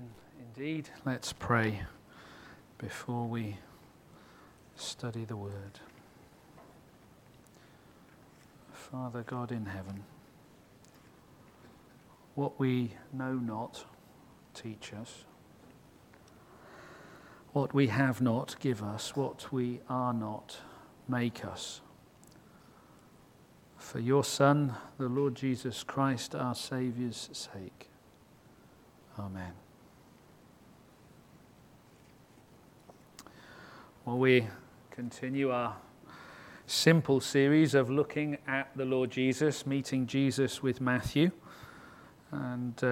Amen. Indeed. Let's pray before we study the Word. Father God in heaven, what we know not, teach us. What we have not, give us. What we are not, make us. For your Son, the Lord Jesus Christ, our Saviour's sake. Amen. Well, we continue our simple series of looking at the Lord Jesus, meeting Jesus with Matthew. And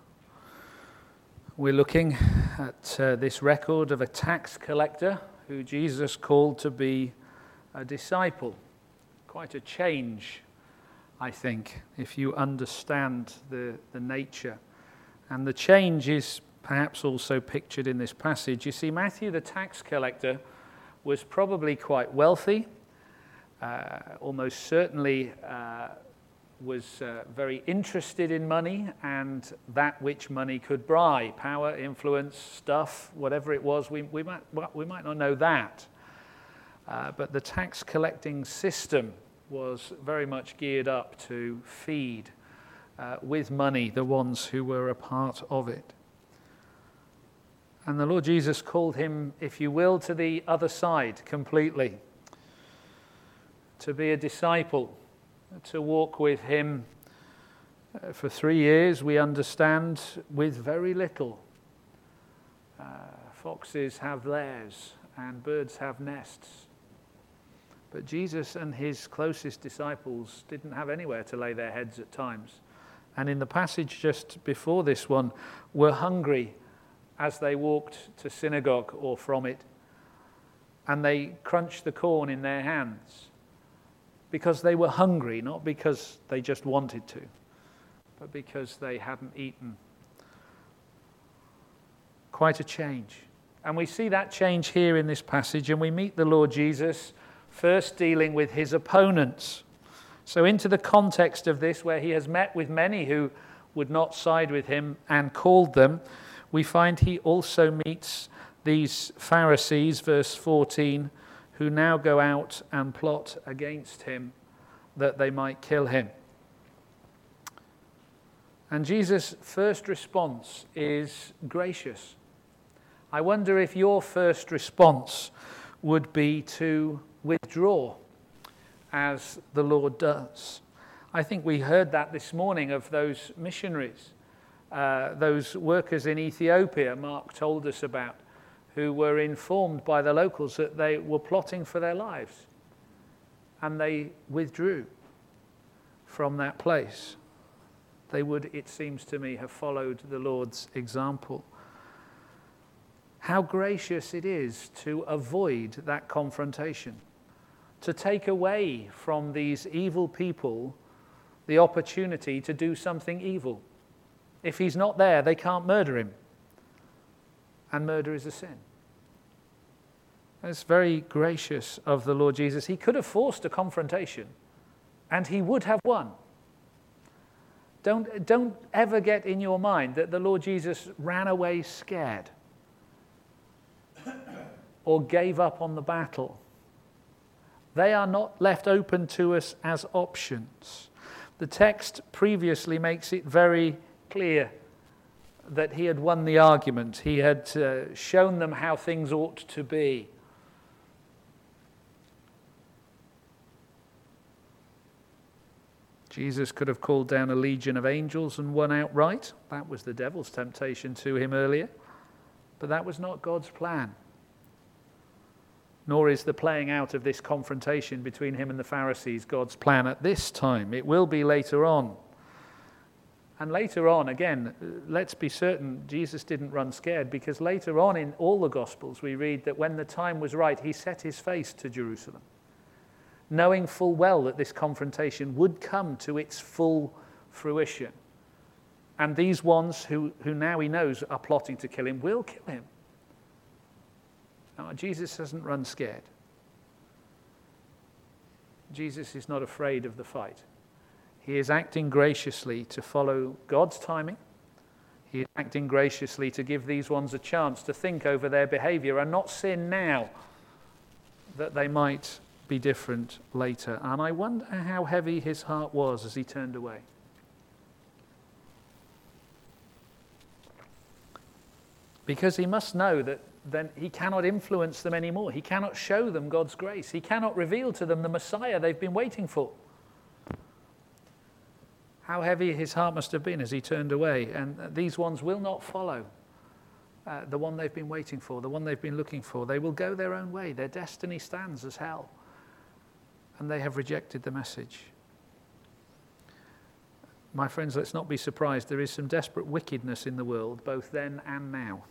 we're looking at this record of a tax collector who Jesus called to be a disciple. Quite a change, I think, if you understand the nature. And the change is perhaps also pictured in this passage. You see, Matthew the tax collector was probably quite wealthy, almost certainly was very interested in money and that which money could buy, power, influence, stuff, whatever it was. We might not know that. But the tax collecting system was very much geared up to feed with money the ones who were a part of it. And the Lord Jesus called him, if you will, to the other side completely, to be a disciple, to walk with him for 3 years, we understand, with very little. Foxes have lairs and birds have nests. But Jesus and his closest disciples didn't have anywhere to lay their heads at times. And in the passage just before this one, were hungry as they walked to synagogue or from it. And they crunched the corn in their hands because they were hungry, not because they just wanted to, but because they hadn't eaten. Quite a change. And we see that change here in this passage, and we meet the Lord Jesus first dealing with his opponents. So into the context of this, where he has met with many who would not side with him and called them, we find he also meets these Pharisees, verse 14, who now go out and plot against him that they might kill him. And Jesus' first response is gracious. I wonder if your first response would be to withdraw, as the Lord does. I think we heard that this morning of those missionaries, those workers in Ethiopia Mark told us about, who were informed by the locals that they were plotting for their lives. And they withdrew from that place. They would, it seems to me, have followed the Lord's example. How gracious it is to avoid that confrontation, to take away from these evil people the opportunity to do something evil. If he's not there, they can't murder him. And murder is a sin. It's very gracious of the Lord Jesus. He could have forced a confrontation, and he would have won. Don't ever get in your mind that the Lord Jesus ran away scared or gave up on the battle. They are not left open to us as options. The text previously makes it very clear that he had won the argument. He had shown them how things ought to be. Jesus could have called down a legion of angels and won outright. That was the devil's temptation to him earlier. But that was not God's plan. Nor is the playing out of this confrontation between him and the Pharisees God's plan at this time. It will be later on. And later on, again, let's be certain Jesus didn't run scared, because later on in all the Gospels we read that when the time was right, he set his face to Jerusalem, knowing full well that this confrontation would come to its full fruition. And these ones who now he knows are plotting to kill him will kill him. Now, Jesus doesn't run scared. Jesus is not afraid of the fight. He is acting graciously to follow God's timing. He is acting graciously to give these ones a chance to think over their behavior and not sin now, that they might be different later. And I wonder how heavy his heart was as he turned away. Because he must know that then he cannot influence them anymore. He cannot show them God's grace. He cannot reveal to them the Messiah they've been waiting for. How heavy his heart must have been as he turned away. And these ones will not follow the one they've been waiting for, the one they've been looking for. They will go their own way. Their destiny stands as hell. And they have rejected the message. My friends, let's not be surprised. There is some desperate wickedness in the world, both then and now.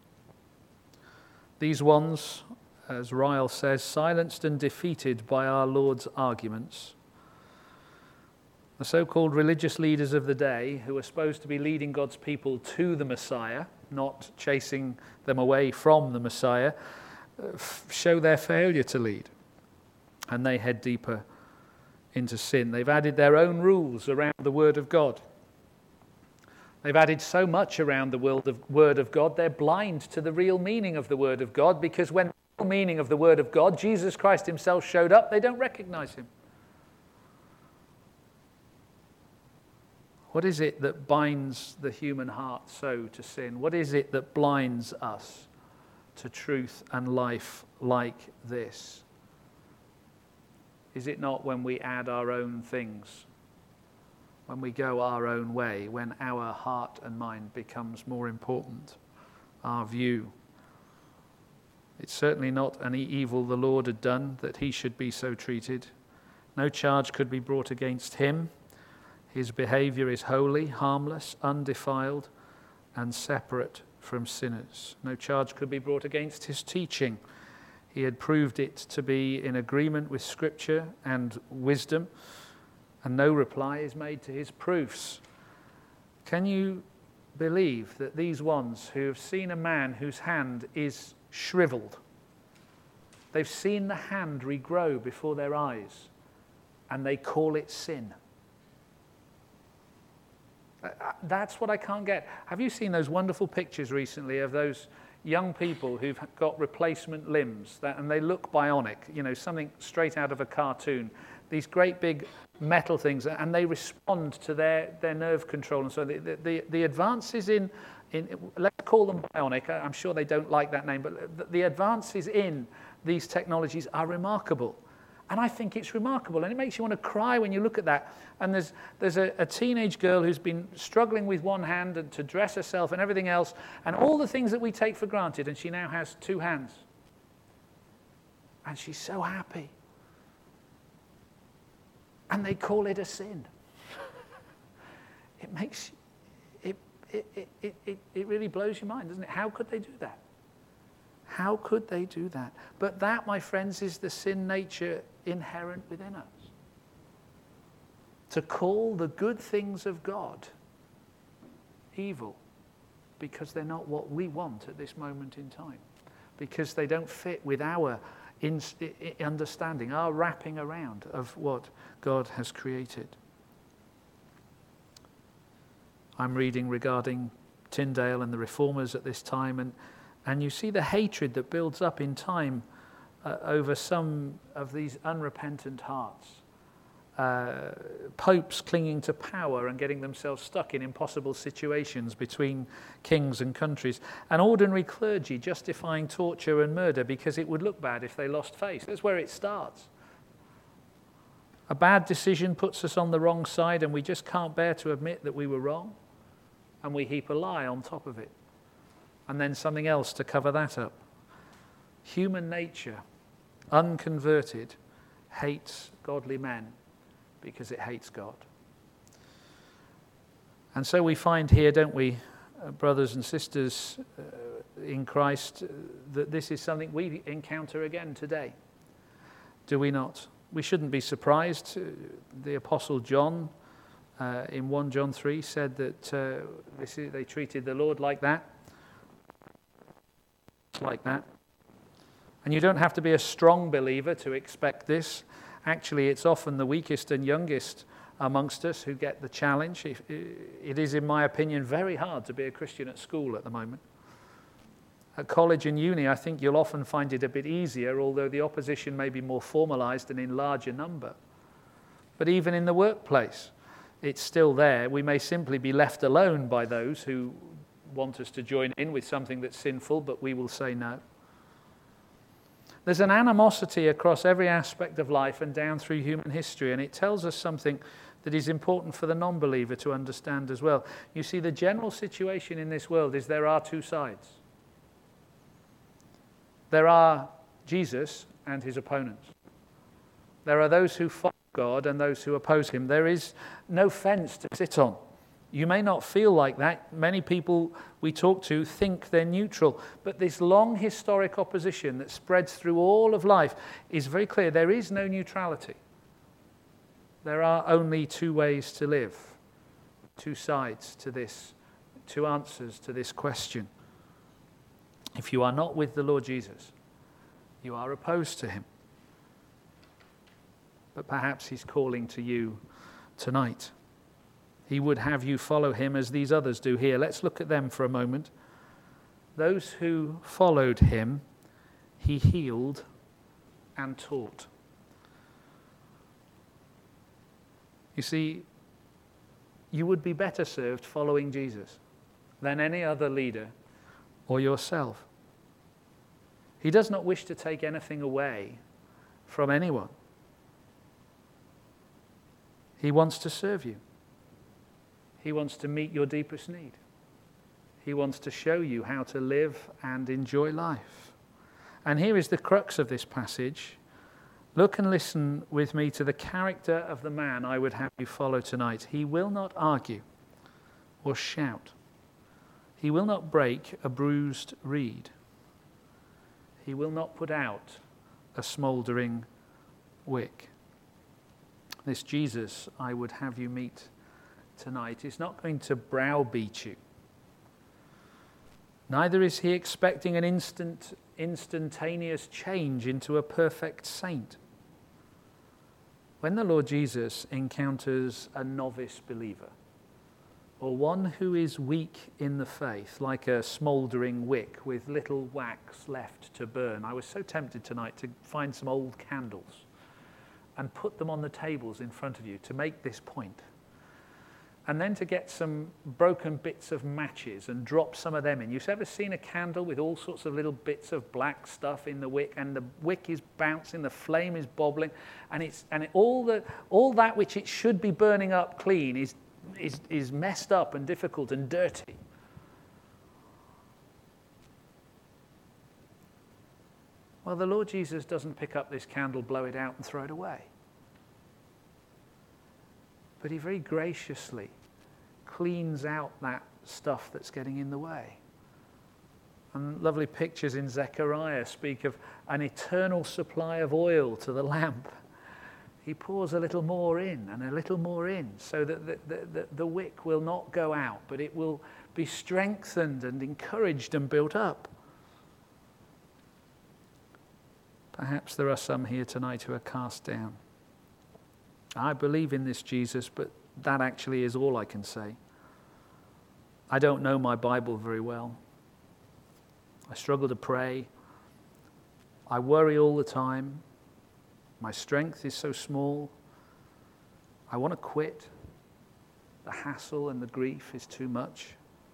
These ones, as Ryle says, silenced and defeated by our Lord's arguments. The so-called religious leaders of the day, who are supposed to be leading God's people to the Messiah, not chasing them away from the Messiah, show their failure to lead. And they head deeper into sin. They've added their own rules around the Word of God. They've added so much around the Word of God, they're blind to the real meaning of the Word of God, because when the real meaning of the Word of God, Jesus Christ himself, showed up, they don't recognize him. What is it that binds the human heart so to sin? What is it that blinds us to truth and life like this? Is it not when we add our own things? When we go our own way, when our heart and mind becomes more important, our view. It's certainly not any evil the Lord had done that he should be so treated. No charge could be brought against him. His behavior is holy, harmless, undefiled, and separate from sinners. No charge could be brought against his teaching. He had proved it to be in agreement with Scripture and wisdom, and no reply is made to his proofs. Can you believe that these ones who have seen a man whose hand is shriveled, they've seen the hand regrow before their eyes, and they call it sin? That's what I can't get. Have you seen those wonderful pictures recently of those young people who've got replacement limbs, and they look bionic, something straight out of a cartoon, these great big metal things, and they respond to their nerve control. And so the advances in, let's call them bionic, I'm sure they don't like that name, but the advances in these technologies are remarkable. And I think it's remarkable, and it makes you want to cry when you look at that. And there's a teenage girl who's been struggling with one hand and to dress herself and everything else, and all the things that we take for granted, and she now has two hands. And she's so happy. And they call it a sin. It makes it really blows your mind, doesn't it? How could they do that? How could they do that? But that, my friends, is the sin nature inherent within us. To call the good things of God evil because they're not what we want at this moment in time. Because they don't fit with our understanding, our wrapping around of what God has created. I'm reading regarding Tyndale and the Reformers at this time, and you see the hatred that builds up in time over some of these unrepentant hearts. Popes clinging to power and getting themselves stuck in impossible situations between kings and countries. And ordinary clergy justifying torture and murder because it would look bad if they lost face. That's where it starts. A bad decision puts us on the wrong side, and we just can't bear to admit that we were wrong. And we heap a lie on top of it. And then something else to cover that up. Human nature, unconverted, hates godly men because it hates God. And so we find here, don't we, brothers and sisters in Christ, that this is something we encounter again today. Do we not? We shouldn't be surprised. The Apostle John, in 1 John 3, said that they treated the Lord like that. Like that. And you don't have to be a strong believer to expect this. Actually, it's often the weakest and youngest amongst us who get the challenge. It is, in my opinion, very hard to be a Christian at school at the moment. At college and uni, I think you'll often find it a bit easier, although the opposition may be more formalized and in larger number. But even in the workplace, it's still there. We may simply be left alone by those who want us to join in with something that's sinful, but we will say no. There's an animosity across every aspect of life and down through human history, and it tells us something that is important for the non-believer to understand as well. You see, the general situation in this world is there are two sides. There are Jesus and his opponents. There are those who follow God and those who oppose him. There is no fence to sit on. You may not feel like that. Many people we talk to think they're neutral. But this long historic opposition that spreads through all of life is very clear. There is no neutrality. There are only two ways to live, two sides to this, two answers to this question. If you are not with the Lord Jesus, you are opposed to him. But perhaps he's calling to you tonight. He would have you follow him as these others do here. Let's look at them for a moment. Those who followed him, he healed and taught. You see, you would be better served following Jesus than any other leader or yourself. He does not wish to take anything away from anyone. He wants to serve you. He wants to meet your deepest need. He wants to show you how to live and enjoy life. And here is the crux of this passage. Look and listen with me to the character of the man I would have you follow tonight. He will not argue or shout. He will not break a bruised reed. He will not put out a smouldering wick. This Jesus I would have you meet tonight is not going to browbeat you. Neither is he expecting an instantaneous change into a perfect saint. When the Lord Jesus encounters a novice believer, or one who is weak in the faith, like a smouldering wick with little wax left to burn, I was so tempted tonight to find some old candles and put them on the tables in front of you to make this point. And then to get some broken bits of matches and drop some of them in. You've ever seen a candle with all sorts of little bits of black stuff in the wick, and the wick is bouncing, the flame is bobbling, and all that which it should be burning up clean is messed up and difficult and dirty. Well, the Lord Jesus doesn't pick up this candle, blow it out, and throw it away. But he very graciously cleans out that stuff that's getting in the way. And lovely pictures in Zechariah speak of an eternal supply of oil to the lamp. He pours a little more in and a little more in so that the wick will not go out, but it will be strengthened and encouraged and built up. Perhaps there are some here tonight who are cast down. I believe in this Jesus, but that actually is all I can say. I don't know my Bible very well. I struggle to pray. I worry all the time. My strength is so small. I want to quit. The hassle and the grief is too much.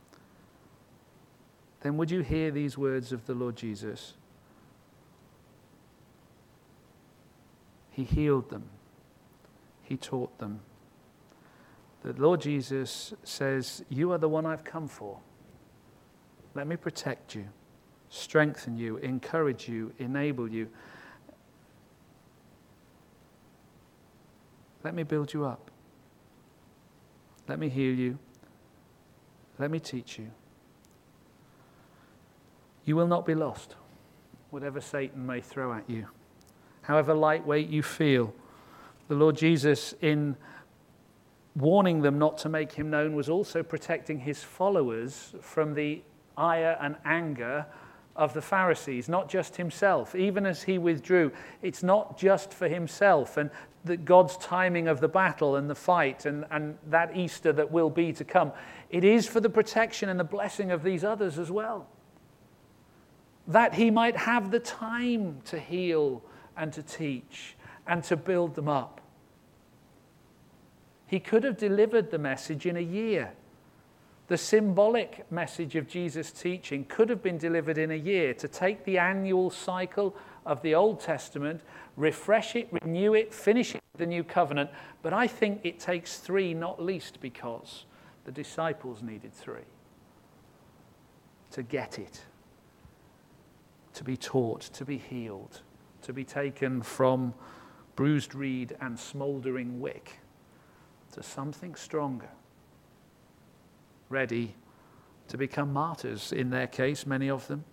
Then would you hear these words of the Lord Jesus? He healed them. He taught them. The Lord Jesus says, you are the one I've come for. Let me protect you, strengthen you, encourage you, enable you. Let me build you up. Let me heal you. Let me teach you. You will not be lost, whatever Satan may throw at you. However lightweight you feel, the Lord Jesus, in warning them not to make him known, was also protecting his followers from the ire and anger of the Pharisees, not just himself. Even as he withdrew, it's not just for himself and God's timing of the battle and the fight and that Easter that will be to come. It is for the protection and the blessing of these others as well. That he might have the time to heal and to teach and to build them up. He could have delivered the message in a year. The symbolic message of Jesus' teaching could have been delivered in a year, to take the annual cycle of the Old Testament, refresh it, renew it, finish it with the New Covenant. But I think it takes 3, not least because the disciples needed 3 to get it, to be taught, to be healed, to be taken from bruised reed and smouldering wick to something stronger, ready to become martyrs, in their case, many of them.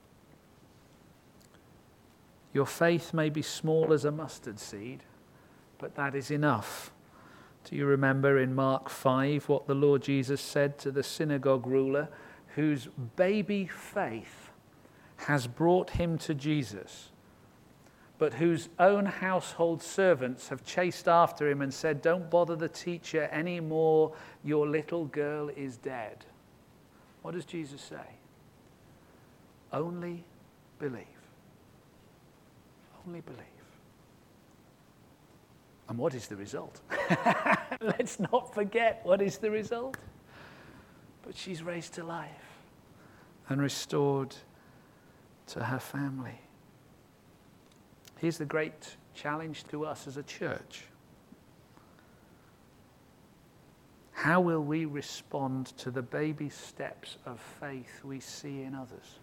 Your faith may be small as a mustard seed, but that is enough. Do you remember in Mark 5 what the Lord Jesus said to the synagogue ruler, whose baby faith has brought him to Jesus, but whose own household servants have chased after him and said, "Don't bother the teacher anymore, your little girl is dead." What does Jesus say? Only believe. Only believe. And what is the result? Let's not forget what is the result. But she's raised to life and restored to her family. Here's the great challenge to us as a church. How will we respond to the baby steps of faith we see in others?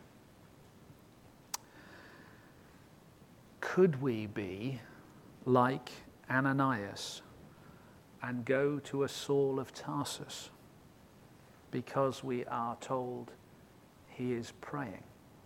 Could we be like Ananias and go to a Saul of Tarsus because we are told he is praying?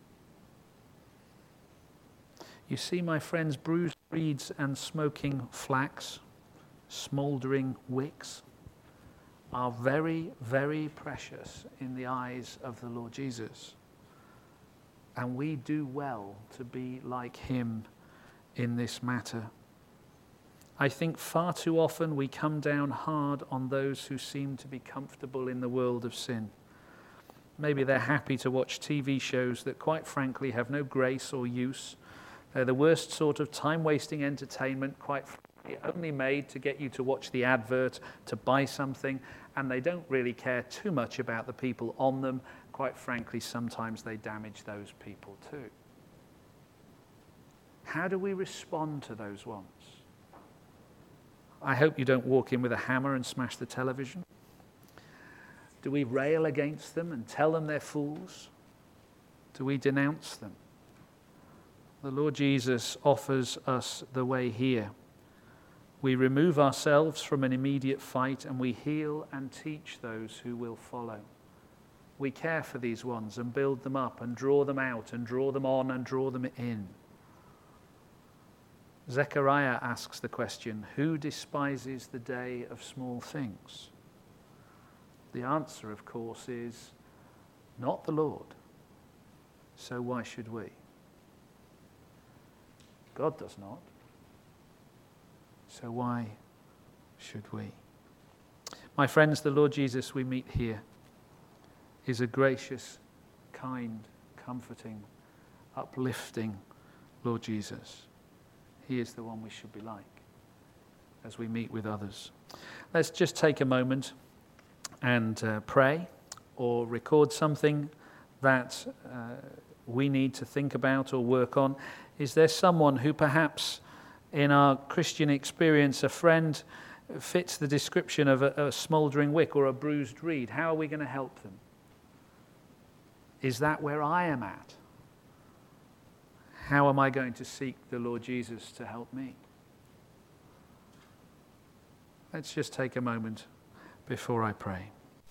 You see, my friends, bruised reeds and smoking flax, smouldering wicks, are very, very precious in the eyes of the Lord Jesus. And we do well to be like him in this matter. I think far too often we come down hard on those who seem to be comfortable in the world of sin. Maybe they're happy to watch TV shows that, quite frankly, have no grace or use. They're the worst sort of time-wasting entertainment, quite frankly, only made to get you to watch the advert, to buy something, and they don't really care too much about the people on them. Quite frankly, sometimes they damage those people too. How do we respond to those ones? I hope you don't walk in with a hammer and smash the television. Do we rail against them and tell them they're fools? Do we denounce them? The Lord Jesus offers us the way here. We remove ourselves from an immediate fight and we heal and teach those who will follow. We care for these ones and build them up and draw them out and draw them on and draw them in. Zechariah asks the question, who despises the day of small things? The answer, of course, is not the Lord. So why should we? God does not. So why should we? My friends, the Lord Jesus we meet here is a gracious, kind, comforting, uplifting Lord Jesus. He is the one we should be like as we meet with others. Let's just take a moment and pray or record something that we need to think about or work on. Is there someone who perhaps in our Christian experience, a friend fits the description of a smouldering wick or a bruised reed? How are we going to help them? Is that where I am at? How am I going to seek the Lord Jesus to help me? Let's just take a moment before I pray.